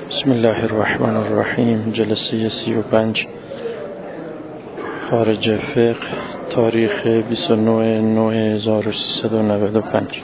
بسم الله الرحمن الرحیم. جلسه 35 خارج فقه، تاریخ 29/9/1395.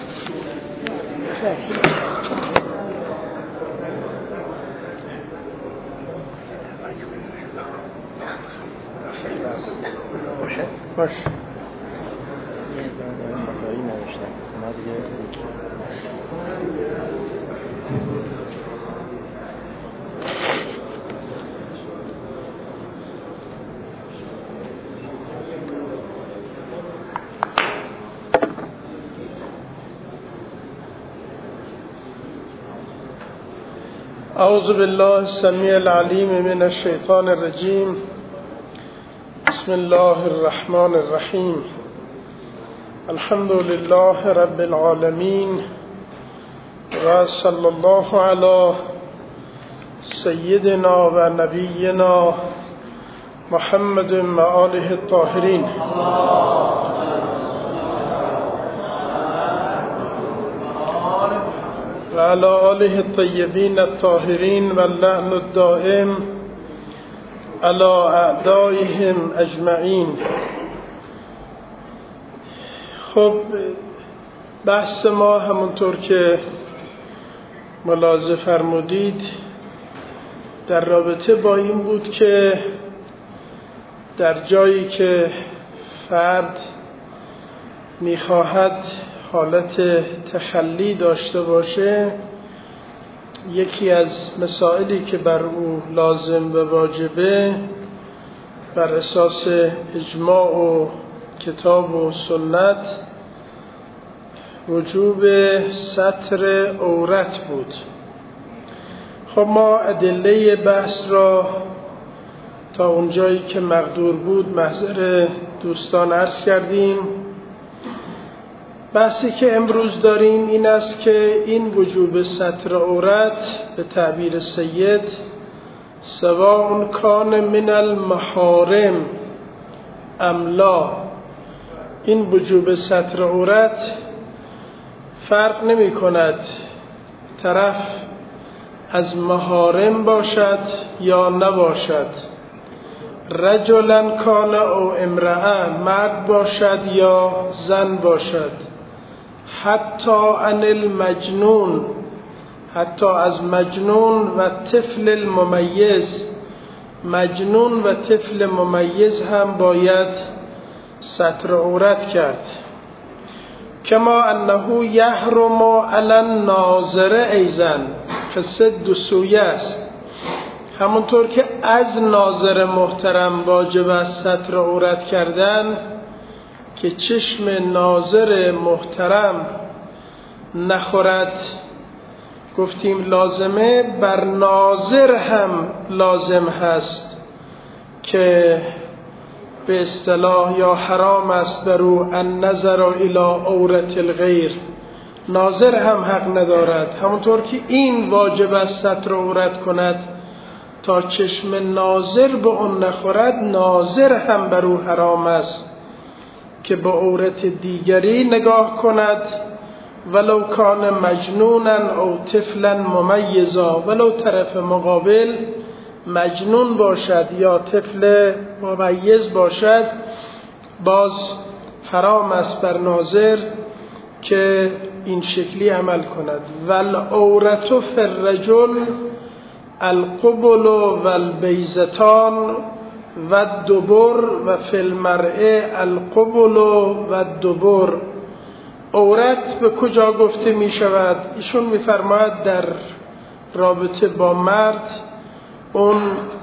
اعوذ بالله السمیع العلیم من الشیطان الرجیم. بسم الله الرحمن الرحیم. الحمد لله رب العالمین و صلی الله علی سیدنا و نبینا محمد و آله الطاهرین. و علی آله الطیبین الطاهرین و اللعن الدائم علی اعدائهم اجمعین. خب بحث ما همونطور که ملاحظه فرمودید در رابطه با این بود که در جایی که فرد میخواهد حالت تخلی داشته باشه، یکی از مسائلی که بر او لازم و واجبه بر اساس اجماع و کتاب و سنت وجوب ستر عورت بود. خب ما ادله بحث را تا اونجایی که مقدور بود محضر دوستان عرض کردیم. بحثی که امروز داریم این است که این وجوب ستر عورت به تعبیر سید سواء کان من المحارم ام لا، این وجوب ستر عورت فرق نمی کند طرف از محارم باشد یا نباشد، رجلا کان او امرأه، مرد باشد یا زن باشد، حتی عن المجنون، حتی از مجنون و طفل الممیز، مجنون و طفل ممیز هم باید ستر عورت کرد. کما انه یحرم علی الناظر ایضا، قصه دو سویه است. همونطور که از ناظر محترم واجب است ستر عورت کردن که چشم ناظر محترم نخورد، گفتیم لازمه، بر ناظر هم لازم هست که به اصطلاح یا حرام است بر او النظر الی عورت الغیر، ناظر هم حق ندارد. همونطور که این واجب است ستر عورت کند تا چشم ناظر به اون نخورد، ناظر هم بر او حرام است که به عورت دیگری نگاه کند، ولو کان مجنونا او طفلا ممیزا، ولو طرف مقابل مجنون باشد یا طفل ممیز باشد، باز حرام است بر ناظر که این شکلی عمل کند. والعورت فی الرجل القبل والبیضتان و الدبر و فی المرء القبل و الدبر. عورت به کجا گفته می شود؟ ایشون می فرماید در رابطه با مرد اون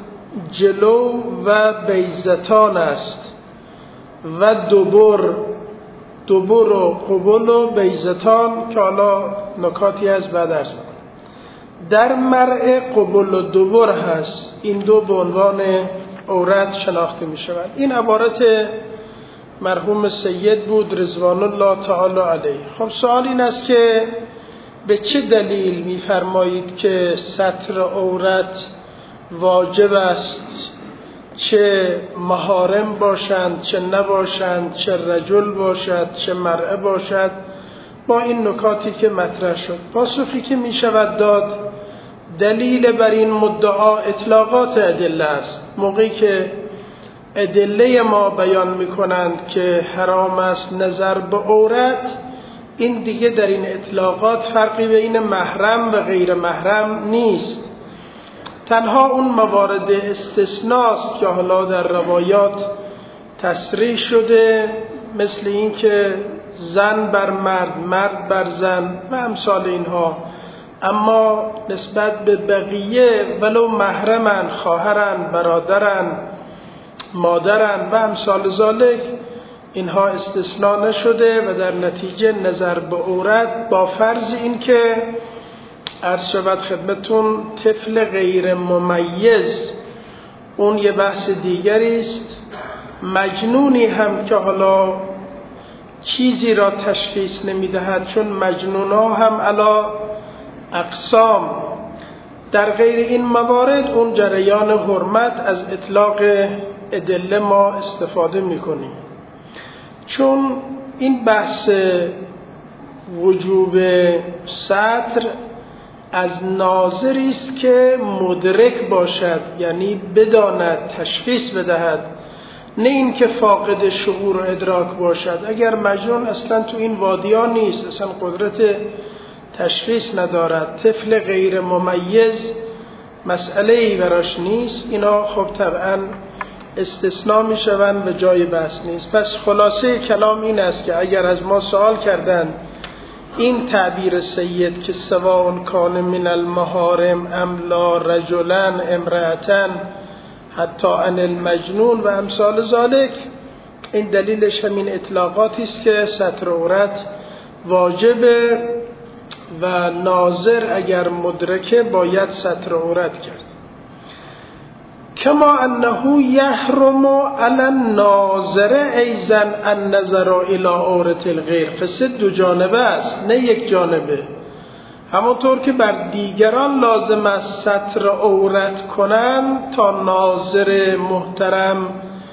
جلو و بیضتان است و دبر، دبر و قبل و بیضتان که حالا نکاتی از بعد عرض می‌کنم. در مرء قبل و دبر هست، این دو به عنوان عورت شناخته می شود. این عبارت مرحوم سید بود رضوان الله تعالی علیه. خب سوال این است که به چه دلیل می فرمایید که ستر عورت واجب است، چه محارم باشند چه نباشند، چه رجل باشد چه مرأه باشد، با این نکاتی که مطرح شد؟ پاسخی که می شود داد دلیل بر این مدعا اطلاقات ادله است. موقعی که ادله ما بیان میکنند که حرام است نظر به عورت، این دیگه در این اطلاقات فرقی بین محرم و غیر محرم نیست. تنها اون موارد استثناست که حالا در روایات تصریح شده، مثل این که زن بر مرد، مرد بر زن و امثال اینها. اما نسبت به بقیه ولو محرمن، خواهرن، برادرن، مادرن و امثال ذالک، اینها استثناء نشده و در نتیجه نظر به عورت با فرض این که عرض شود خدمتون طفل غیر ممیز، اون یه بحث دیگری است. مجنونی هم که حالا چیزی را تشخیص نمیدهد، چون مجنونا هم علا اقسام، در غیر این موارد اون جریان حرمت از اطلاق ادله ما استفاده میکنیم. چون این بحث وجوب ستر از ناظری است که مدرک باشد، یعنی بداند، تشخیص بدهد، نه این که فاقد شعور و ادراک باشد. اگر مجنون اصلا تو این وادیا نیست، اصلا قدرت تشخیص ندارد، طفل غیر ممیز مسئله‌ای براش نیست، اینا خب طبعا استثناء می شوند و جای بحث نیست. پس خلاصه کلام این است که اگر از ما سوال کردند این تعبیر سید که سواء کان من المحارم ام لا رجلا امرأة حتی ان المجنون و امثال ذالک، این دلیلش همین اطلاقاتی است که ستر عورت واجبه و ناظر اگر مدرکه باید ستر عورت کرد. کما انه یحرم علی الناظر ایضا النظر الی عورت الغیر. قصه دو جانبه است، نه یک جانبه. همونطور که بر دیگران لازم است ستر عورت کنند تا ناظر محترم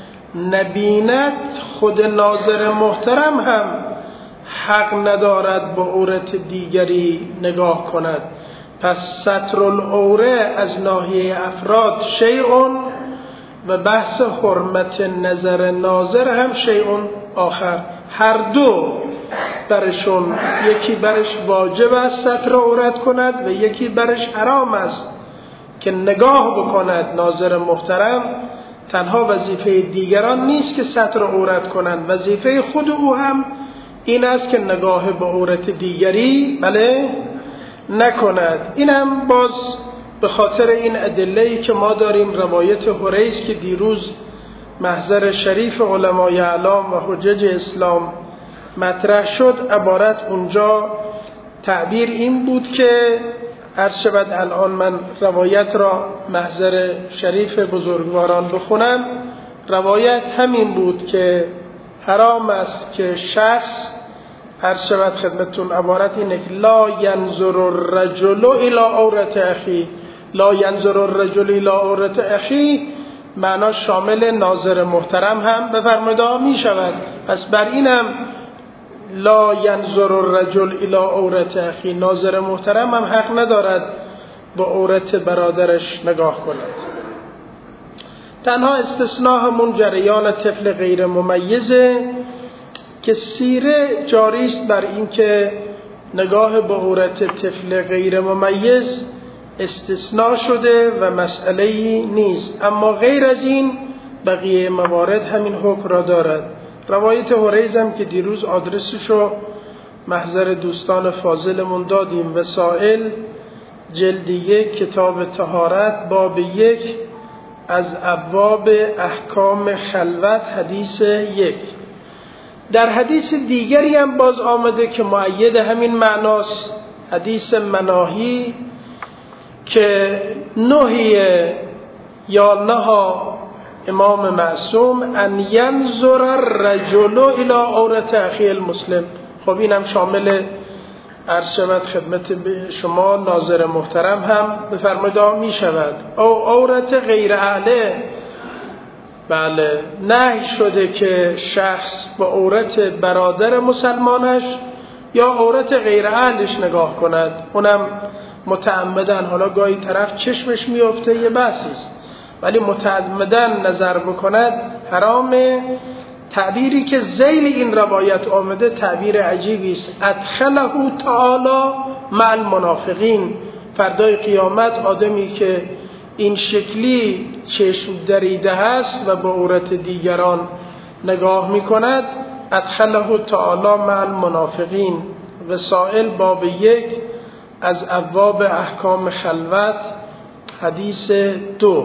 نبیند، خود ناظر محترم هم حق ندارد با عورت دیگری نگاه کند. پس ستر العوره از ناحیه افراد شیء و بحث حرمت نظر ناظر هم شیء آخر. هر دو برشون، یکی برش واجب است ستر عورت کند و یکی برش حرام است که نگاه بکند. ناظر محترم تنها وظیفه دیگران نیست که ستر عورت کنند، وظیفه خود او هم این است که نگاه به عورت دیگری نکند. این هم باز به خاطر این ادله‌ای که ما داریم، روایت حریث که دیروز محضر شریف علمای اعلام و حجج اسلام مطرح شد، عبارت اونجا تعبیر این بود که عرض شود الان من روایت را محضر شریف بزرگواران بخونم. روایت همین بود که حرام است که شخص، عرض شود خدمتون عبارت اینه که لا ینظر الرجل الی عورت اخی. لا ینظر الرجل الی عورت اخی معنا شامل ناظر محترم هم بفرمایید می شود. پس بر اینم لا ینظر الرجل الی عورت اخی، ناظر محترم هم حق ندارد با عورت برادرش نگاه کند. تنها استثناء همون جریان طفل غیر ممیزه که سیره جاری است بر این که نگاه به عورت طفل غیر ممیز استثناء شده و مسئله‌ای نیست، اما غیر از این بقیه موارد همین حکم را دارد. روایت حریث هم که دیروز آدرسشو محضر دوستان فاضلمون دادیم، وسائل جلد 1 کتاب طهارت باب 1 از ابواب احکام خلوت حدیث 1. در حدیث دیگری هم باز آمده که مؤید همین معناست، حدیث مناهی که نهی یا نها امام معصوم ان ینظر الرجل الی عورت اخی المسلم. خب این هم شامل عرض شود خدمت شما ناظر محترم هم بفرمایید می شود. او عورت غیر اهله، بله نهی شده که شخص با عورت برادر مسلمانش یا عورت غیر اهلش نگاه کند، اونم متعمدن، حالا گاهی طرف چشمش میفته یه بحثی است، ولی متعمدن نظر بکند حرامه. تعبیری که ذیل این روایت آمده تعبیر عجیبی است. ادخله تعالی مع المنافقین. فردای قیامت آدمی که این شکلی چشم دریده هست و به عورت دیگران نگاه میکند، ادخله تعالی مع المنافقین. وسائل باب 1 از ابواب احکام خلوت، حدیث 2.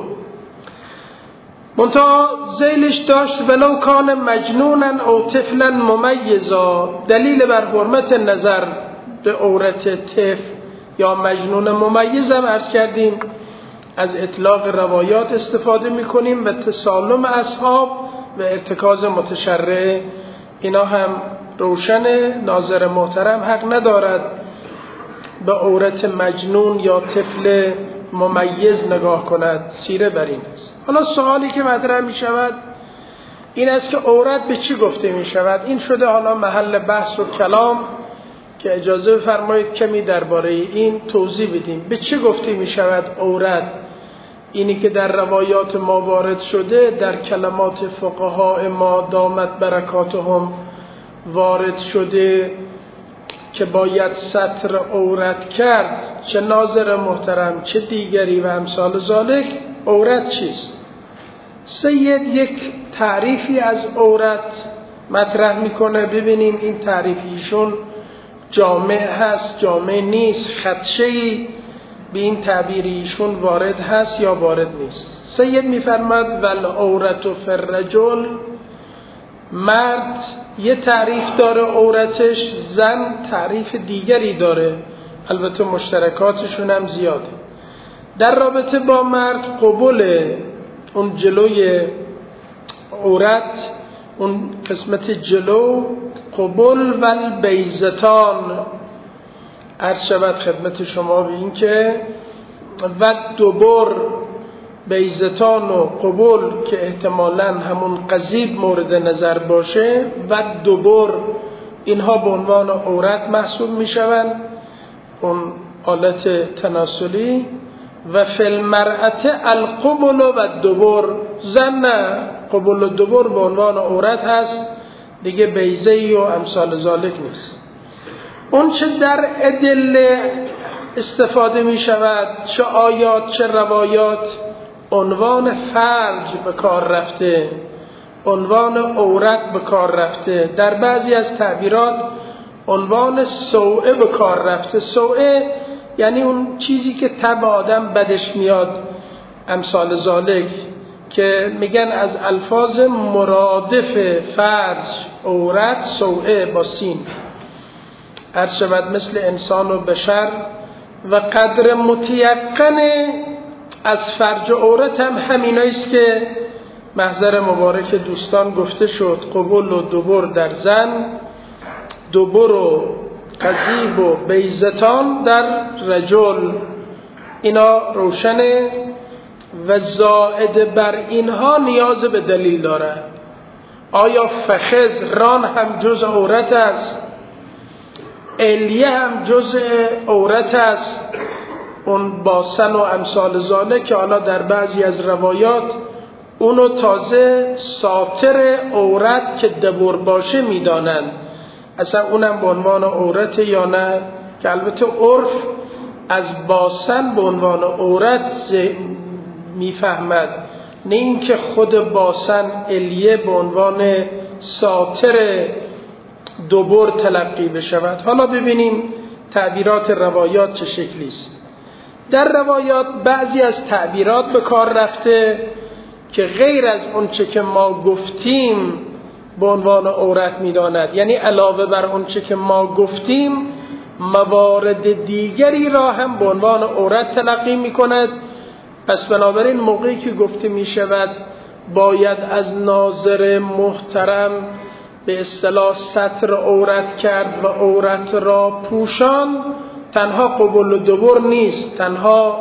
منتها ذیلش داشت ولو کان مجنونا او طفلا ممیزا. دلیل بر حرمت نظر به عورت طفل یا مجنون ممیز هم عرض کردیم، از اطلاق روایات استفاده میکنیم و تسالم اصحاب و ارتکاز متشرع. اینا هم روشن. ناظر محترم حق ندارد به عورت مجنون یا طفل ممیز نگاه کند. سیره بر این است. حالا سوالی که مطرح می شود این است که عورت به چی گفته می شود؟ این شده حالا محل بحث و کلام که اجازه بفرمایید کمی درباره این توضیح بدیم. به چی گفته می شود عورت؟ اینی که در روایات ما وارد شده، در کلمات فقهای ما دامت برکاتهم وارد شده که باید ستر عورت کرد، چه ناظر محترم چه دیگری و امثال ذالک. عورت چیست؟ سید یک تعریفی از عورت مطرح میکنه. ببینیم این تعریفیشون جامع هست جامع نیست، خدشه‌ای به این تعبیریشون وارد هست یا وارد نیست. سید میفرماد والعورت فی الرجل. مرد یه تعریف داره عورتش، زن تعریف دیگری داره، البته مشترکاتشون هم زیاده. در رابطه با مرد قبول اون جلوی عورت، اون قسمت جلو، قبول و البیضتان. عرض شود خدمت شما به این که و دبر، بیضتان و قبول که احتمالاً همون قضیب مورد نظر باشه، و دبر، اینها به عنوان عورت محسوب می شوند، اون آلت تناسلی. و فی المرأة القبل و دبر. زن نه، قبل و دبر به عنوان عورت هست دیگه، بیضه‌ای و امثال ذالک نیست. اون چه در ادله استفاده می شود، چه آیات چه روایات، عنوان فرج به کار رفته، عنوان عورت به کار رفته. در بعضی از تعبیرات عنوان سوءه به کار رفته. سوءه یعنی اون چیزی که طبع آدم بدش میاد، امثال ذالک، که میگن از الفاظ مرادف فرج عورت سوءه با سین. عرض شود مثل انسان و بشر. و قدر متیقن از فرج عورت هم همینایست که محضر مبارک دوستان گفته شد. قبول و دبر در زن، دبر و قضیب و بیضتان در رجل. اینا روشنه و زائد بر اینها نیاز به دلیل دارد. آیا فخذ ران هم جز عورت است؟ الیه هم جز عورت است؟ اون باسن و امثال ذالک که حالا در بعضی از روایات اونو تازه ساتر عورت که دبر باشه میدانند. اصلا اونم به عنوان عورت یا نه، که البته عرف از باسن به عنوان عورت میفهمد، نه اینکه خود باسن الیه به عنوان ساتر دبر تلقی بشود. حالا ببینیم تعبیرات روایات چه شکلی است. در روایات بعضی از تعبیرات به کار رفته که غیر از اونچه که ما گفتیم به عنوان عورت میداند، یعنی علاوه بر اونچه که ما گفتیم موارد دیگری را هم به عنوان عورت تلقی میکند. پس بنابراین موقعی که گفته میشود باید از ناظر محترم به اصطلاح ستر عورت کرد و عورت را پوشان، تنها قبول و دبر نیست، تنها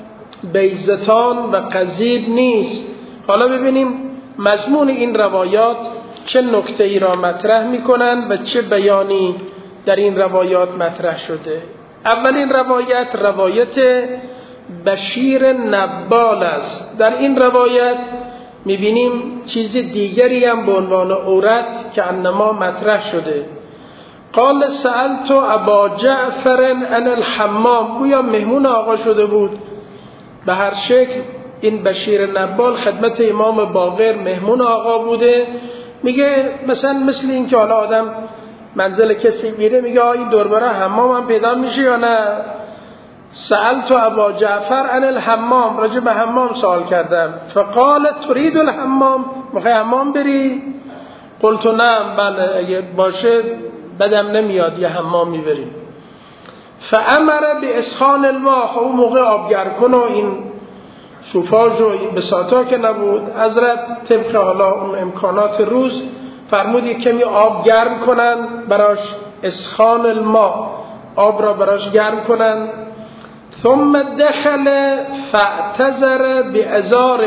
بیضتان و قضیب نیست. حالا ببینیم مضمون این روایات چه نکته‌ای را مطرح می‌کنند و چه بیانی در این روایات مطرح شده. اولین روایت بشیر نبال است. در این روایت میبینیم چیز دیگری هم به عنوان عورت که انما مطرح شده. قال سألت ابا جعفر عن الحمام، گویا مهمون آقا شده بود. به هر شکل این بشیر نبال خدمت امام باقر مهمون آقا بوده. میگه مثل این که حالا آدم منزل کسی میره میگه این دوربره حمام هم پیدا میشه یا نه. سألت ابا جعفر عن الحمام، راجع به حمام سوال کردم. فقال تريد الحمام، میخوای حمام بری؟ قلت نعم، بله اگه باشه بدم نمیاد یه حمامی بریم. فامر باسخان الماء، اون موقع آبگرکن و این شوفاژ و بساطا که نبود، حضرت طبق حالا اون امکانات روز فرمود یک کمی آب گرم کنن براش، اسخان الماء، آب را براش گرم کنن. ثم دخل فاعتذر بازار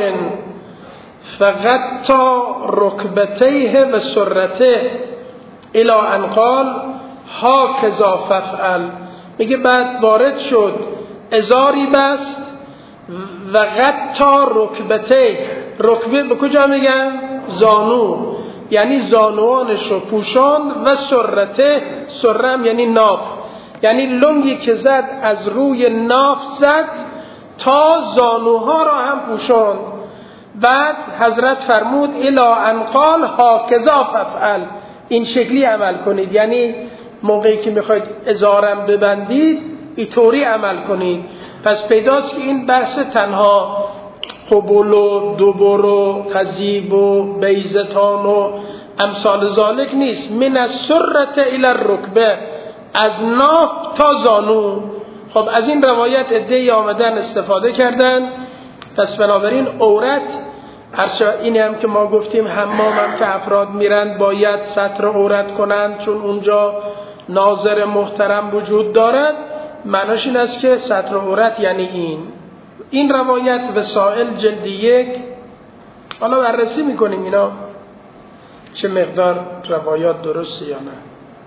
فغطى ركبتيه و سرته الى ان قال هكذا فافعل. میگه بعد وارد شد، ازاری بست و غطا رکبته، رکبه به کجا میگن؟ زانو، یعنی زانوانش رو پوشاند. و سرته، سرم یعنی ناف، یعنی لنگی که زد از روی ناف زد تا زانوها را هم پوشاند. بعد حضرت فرمود الی ان قال هکذا فافعل، این شکلی عمل کنید، یعنی موقعی که میخواید ازارم ببندید اینطوری عمل کنید. پس پیداست که این بحث تنها قبول و دبر و قضیب و بیزتان و امثال ذالک نیست. من السرة الی الرکبه، از ناف تا زانو. خب از این روایت عده‌ای آمدن استفاده کردن. پس بنابراین عورت، این هم که ما گفتیم حمام هم که افراد میرن باید ستر عورت کنند چون اونجا ناظر محترم وجود دارد. معناش این است که ستر عورت یعنی این روایت وسائل جلد 1. حالا بررسی میکنیم اینا چه مقدار روایات درسته یا نه.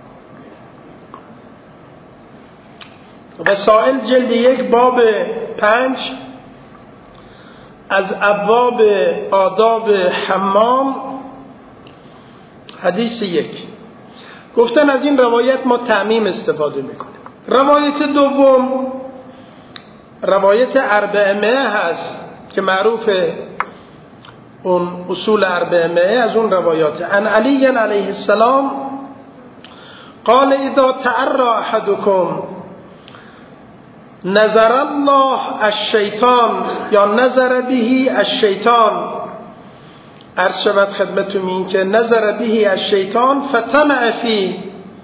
وسائل جلد 1 باب 5 از ابواب آداب حمام، حدیث 1. گفتن از این روایت ما تعمیم استفاده میکنیم. روایت دوم روایت 400 هست که معروفه، اون اصول 400 از اون روایات. عن علی علیه السلام قال اذا تعرى احدكم نظر الله الشیطان یا نظر به الشیطان، عرض شود خدمتتون این که نظر به الشیطان فطمع فی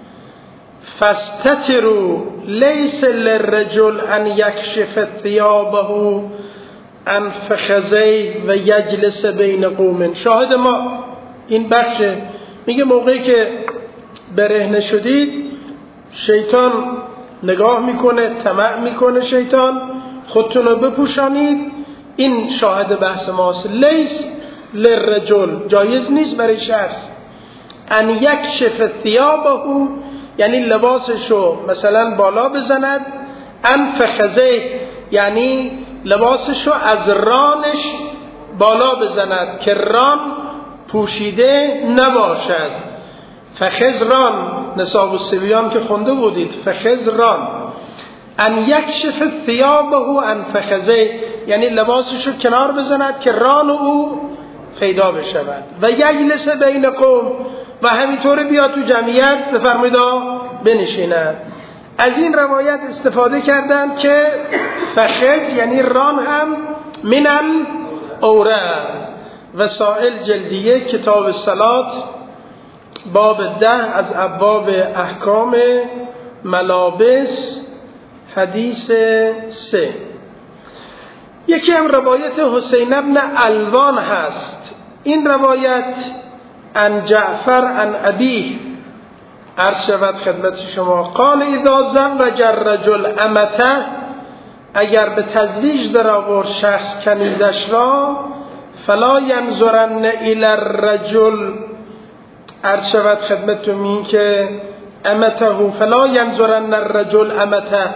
فاستتروا لیس للرجل ان یکشف ثیابه عن فخذیه و یجلس بین قوم. شاهد ما این بخشه، میگه موقعی که برهنه شدید شیطان نگاه میکنه، طمع میکنه شیطان، خودتون رو بپوشانید. این شاهد بحث ماست. لیس للرجل، جایز نیست برای شخص ان یکشف ثیابه، یعنی لباسشو مثلا بالا بزند، ان فخذیه یعنی لباسشو از رانش بالا بزند که ران پوشیده نباشد. فخذ ران، نساء الصبیان که خونده بودید، فخذ ران. ان یکشف ثیابه ان فخذیه یعنی لباسشو کنار بزند که ران او پیدا بشود. و یجلس بین قوم، و همینطور بیاد تو جمعیت بفرمایید بنشیند. از این روایت استفاده کردن که فخذ یعنی ران هم من العوره. وسائل جلد 1 کتاب الصلات باب 10 از ابواب احکام ملابس، حدیث 3. یکی هم روایت حسین ابن علوان هست. این روایت عن جعفر عن ابیه، عرض شود خدمت شما، قال اذا زوج الرجل امته، اگر به تزویج در آورد شخص کنیزش را، فلا ینظرن الی الرجل، عرض شود خدمتتون این که امته، فلا ینظرن الرجل امته،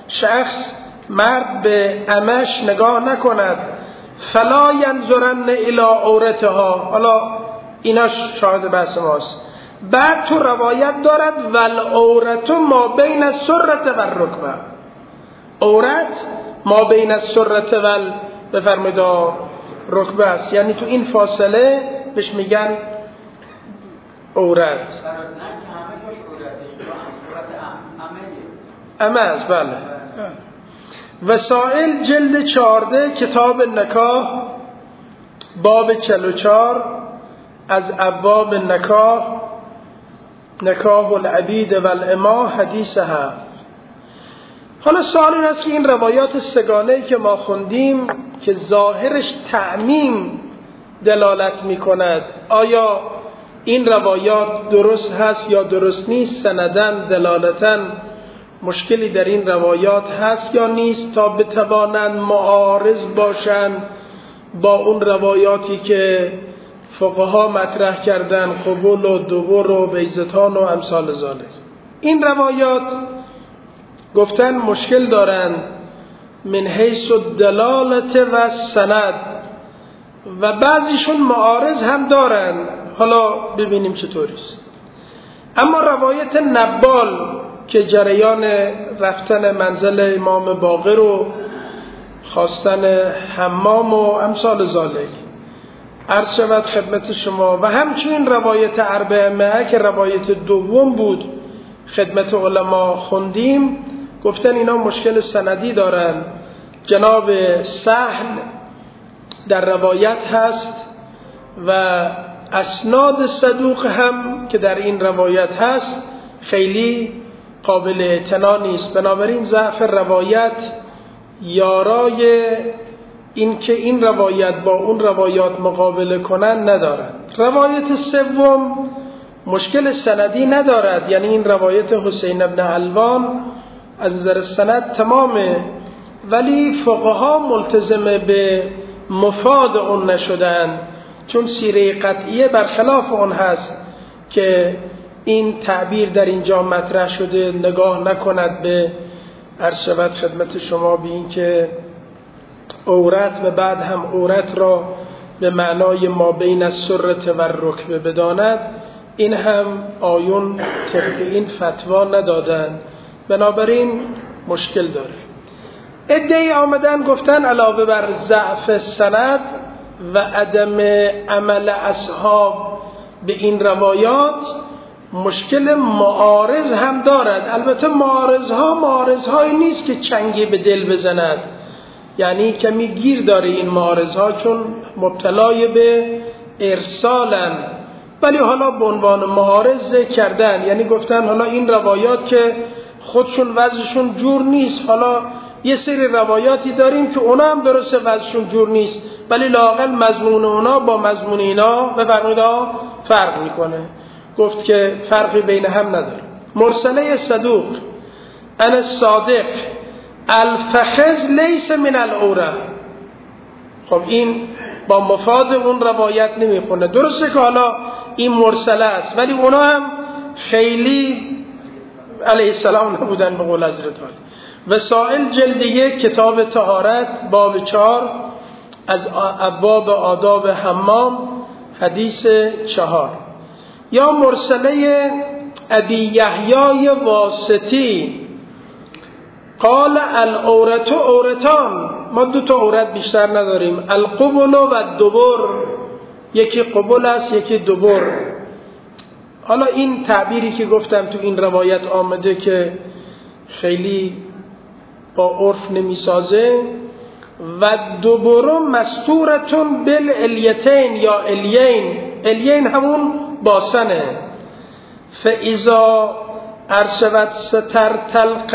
شخص مرد به عمش نگاه نکند، فلا ینظرن الی عورتها. حالا اینا شاهد بحث ماست. بعد تو روایت دارد والعورت ما بین السرة والرکبه، عورت ما بین السرة وال بفرمایید رکبه است، یعنی تو این فاصله بهش میگن عورت. امز بله. وسائل جلد 14 کتاب نکاح باب 44 از ابواب نکاح العبید والاماء حدیث 7. حالا سوال این است که این روایات سگانه‌ای که ما خوندیم که ظاهرش تعمیم دلالت می‌کند، آیا این روایات درست هست یا درست نیست؟ سندن دلالتاً مشکلی در این روایات هست یا نیست تا بتوانند معارض باشند با اون روایاتی که فقها مطرح کردن، قبول و دبر و بیزتان و امثال ذالک. این روایات گفتن مشکل دارن من حیث الدلالت و سند و بعضیشون معارض هم دارن. حالا ببینیم چطوریست. اما روایت نبال که جریان رفتن منزل امام باقر و خواستن حمام و امثال ذالک عرض شود خدمت شما، و همچنین روایت اربعه که روایت دوم بود خدمت علما خوندیم، گفتن اینا مشکل سندی دارن. جناب سهل در روایت هست و اسناد صدوق هم که در این روایت هست خیلی قابل اعتنا نیست. بنابراین ضعف روایت یارای این که این روایت با اون روایات مقابله کنن ندارد. روایت سوم مشکل سندی ندارد، یعنی این روایت حسین ابن علوان از نظر سند تمامه، ولی فقها ملتزم به مفاد اون نشدن، چون سیره قطعیه برخلاف اون هست که این تعبیر در اینجا مطرح شده نگاه نکند به عرض شود خدمت شما به این که عورت و بعد هم عورت را به معنای ما بین السرة و الرکبه بداند. این هم آیون طبق این فتوا ندادن، بنابراین مشکل داره. عده‌ای آمدن گفتن علاوه بر ضعف سند و عدم عمل اصحاب به این روایات مشکل معارض هم دارد. البته معارضهایی نیست که چنگی به دل بزند، یعنی کمی گیر داره این معارضها چون مبتلای به ارسالن، ولی حالا به عنوان معارض ذکر کردن، یعنی گفتن حالا این روایات که خودشون وضعشون جور نیست، حالا یه سری روایاتی داریم که اونا هم درسته وضعشون جور نیست، ولی لااقل مضمون اونا با مضمون اینا به فرق میکنه. گفت که فرقی بین هم نداره. مرسله صدوق ان الصادق الفخذ لیس من العوره، خب این با مفاد اون روایت نمیخونه. درسته که حالا این مرسله است، ولی اونا هم خیلی علیه السلام نبودن به قول حضرت علی. وسائل جلد 1 کتاب طهارت باب 4 از ابواب آداب حمام حدیث 4. یا مرسله ابی یحیی واسطی قال العورت عورتان، ما 2 عورت بیشتر نداریم، القبل و الدبر، یکی قبل است یکی دبر. حالا این تعبیری که گفتم تو این روایت آمده که خیلی با عرف نمیسازه، و دبر مستورتون بالالیتین یا الین همون باسنه، فاذا ارشوت سترت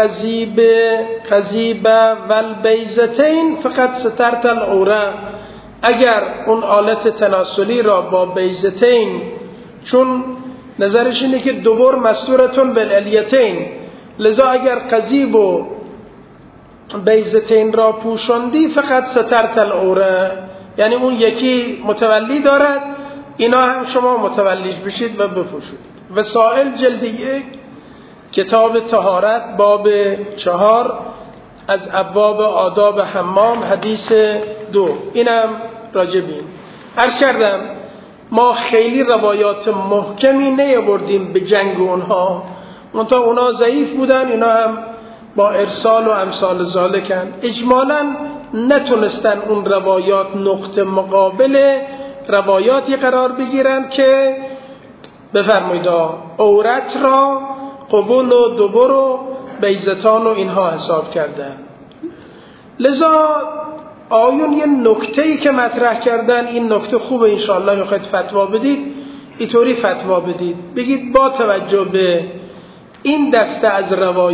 القضیب والبیزتین فقط سترت العوره. اگر اون آلت تناسلی را با بیزتین، چون نظرش اینه که دبر مستورتون بالالیتین، لذا اگر قضیب و بیزتین را پوشندی فقط سترت العوره، یعنی اون یکی متولی دارد، اینا هم شما متولیش بشید و بپوشید. وسائل جلد 1 کتاب طهارت باب 4 از ابواب آداب حمام حدیث 2. اینم راجبیم. عرض کردم ما خیلی روایات محکمی نیاوردیم به جنگ اونها، منتها اونا ضعیف بودن، اینا هم با ارسال و امثال ذالکن. اجمالاً نتونستن اون روایات نقطه مقابل روایاتی قرار بگیرن که بفرمایید عورت را قبول و دبر و بیضتان و اینها حساب کردن. لذا آیون یه نکته‌ای که مطرح کردن، این نکته خوبه، انشاءالله میخواید فتوا بدید اینطوری فتوا بدید، بگید با توجه به این دسته از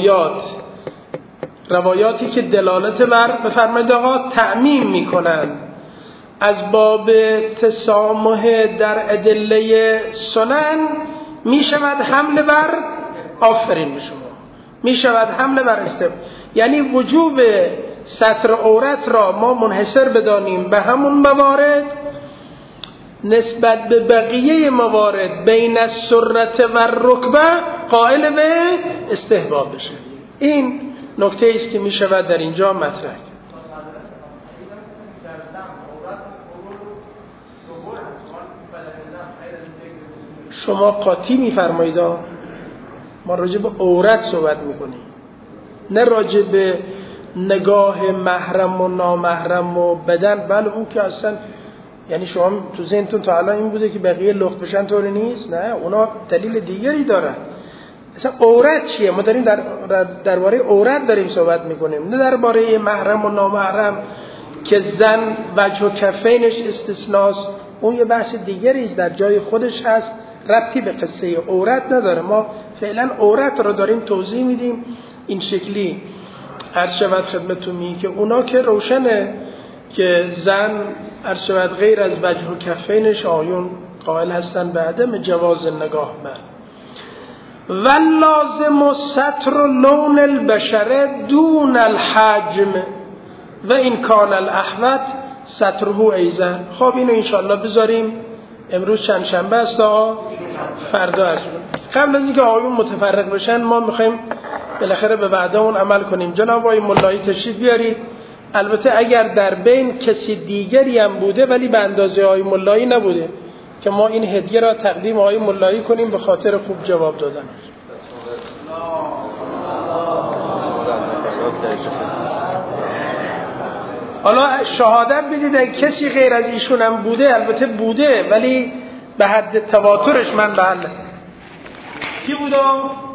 روایاتی که دلالت بر بفرمایید آقا تعمیم میکنن از باب تسامح در ادله سنن، میشود حمله بر آفرین به شما، میشود حمله بر یعنی وجوب ستر عورت را ما منحصر بدانیم به همون موارد، نسبت به بقیه موارد بین السرة و الرکبه قائل به استحباب بشه. این نکته است که می شود در اینجا مطرح. شما قاطی می فرمایید ما راجع به عورت صحبت می کنیم، نه راجع به نگاه محرم و نامحرم و بدن. بله اون که اصلا یعنی شما تو ذهنتون تا الان این بوده که بقیه لخت بشن طوری نیست، نه اونا دلیل دیگری دارن. اصلا عورت چیه؟ ما داریم درباره عورت داریم صحبت میکنیم، نه درباره محرم و نامحرم که زن وجه و کفینش استثناست. اون یه بحث دیگری است، در جای خودش هست، ربطی به قصه عورت نداره. ما فعلا عورت رو داریم توضیح میدیم این شکلی. عرض شود خدمتتون که اونا که روشنه که زن عرض شود غیر از وجه و کفینش آیون قائل هستن به عدم جواز نگاه به. واللازم ستر لون البشره دون الحجم و این کان الاحوط ستره ایضا. خب اینو انشاءالله بذاریم امروز چند شنبه است تا فردا است. قبل از اینکه آیون متفرق بشن ما میخوایم بالاخره به وعده اون عمل کنیم. جناب آقای ملایی تشریف بیارید. البته اگر در بین کسی دیگری هم بوده ولی به اندازه آقای ملایی نبوده که ما این هدیه را تقدیم آقای ملایی کنیم به خاطر خوب جواب دادن. حالا شهادت بدید اگه کسی غیر از ایشون هم بوده، البته بوده ولی به حد تواترش من بله. کی بوده؟